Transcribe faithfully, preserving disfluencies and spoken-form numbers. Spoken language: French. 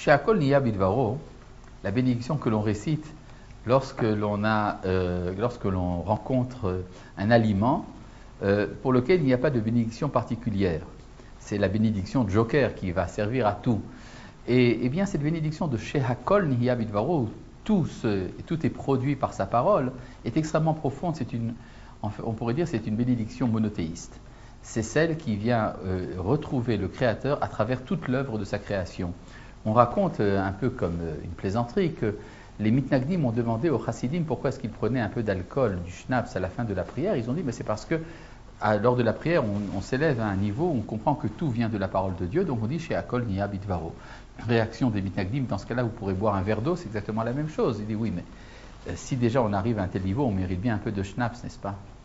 Sheakol Niya Bidvaro, la bénédiction que l'on récite lorsque l'on, a, euh, lorsque l'on rencontre un aliment euh, pour lequel il n'y a pas de bénédiction particulière. C'est la bénédiction joker qui va servir à tout. Et, et bien cette bénédiction de Sheakol Niya Bidvaro, tout, ce, tout est produit par sa parole, est extrêmement profonde. C'est une, on pourrait dire c'est une bénédiction monothéiste. C'est celle qui vient euh, retrouver le Créateur à travers toute l'œuvre de sa création. On raconte euh, un peu comme euh, une plaisanterie que les mitnagdim ont demandé aux chassidim pourquoi est-ce qu'ils prenaient un peu d'alcool, du schnapps à la fin de la prière. Ils ont dit mais c'est parce que à, lors de la prière on, on s'élève à un niveau où on comprend que tout vient de la parole de Dieu, donc on dit Sheakol Niya Bidvaro. Réaction des mitnagdim, dans ce cas-là vous pourrez boire un verre d'eau, c'est exactement la même chose. Il dit oui mais euh, si déjà on arrive à un tel niveau on mérite bien un peu de schnapps, n'est-ce pas?